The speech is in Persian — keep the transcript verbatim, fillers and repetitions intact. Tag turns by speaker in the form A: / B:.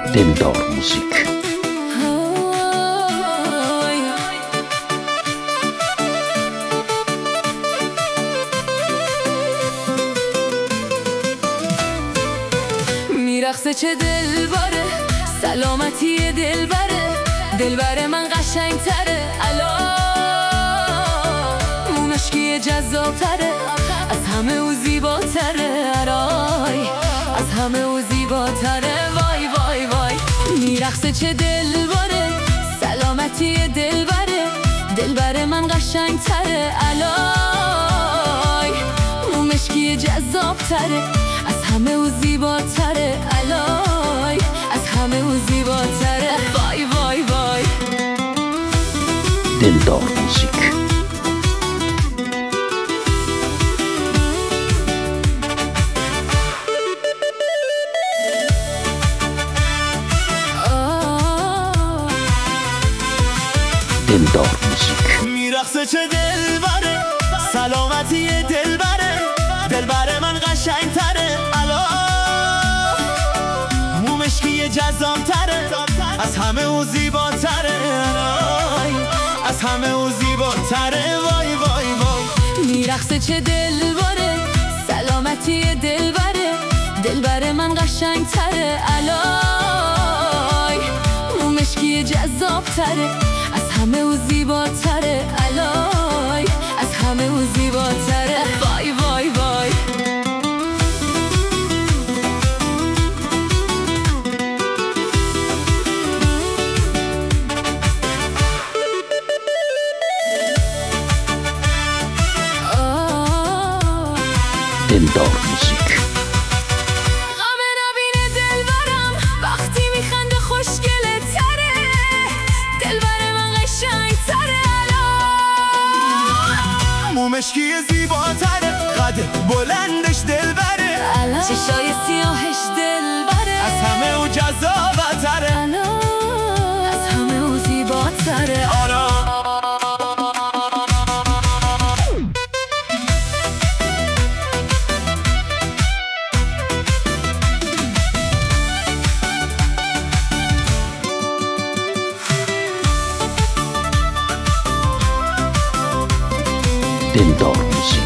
A: دلدار موزیک.
B: میرقصه چه دل باره، سلامتی دل بره، دل بره من قشنگ تره، الا مونشکی جذاب تره، از همه او زیباتره، ارای از همه او زیباتره، وای وای وای. میرقصه چه دل باره، سلامتی دل بره، دل بره من قشنگ تره، الای مونشکی جذاب تره، از همه او زیباتره، الای از همه او زیباتره، وای وای وای.
A: دلدار موزیک. دلدار موزیک.
C: میرقصه چه دل بره، سلامتی دل بره، دل بره من قشنگ تره، الا مومشکی جذاب تره، از همه او زیباتره، از همه او زیباتره، وای وای وای.
B: میرقصه چه دل بره، سلامتی دل بره، دل بره من قشنگ تره، الای مومشکی جذاب تره، از همه او زیباتره، الای از همه او زیباتره، وای وای وای.
A: دلدار موزیک.
B: غم نبینه دل برم، وقتی میخنده خوشگله تره، دل بره من قشنگ تره، الان
C: مومشکی زیباتره، قد بلندش دل بره،
B: چشای سیاهش دل بره،
C: از همه او جذابتره،
B: الان از همه او زیباتره،
C: آرا.
A: دلدار موزیک.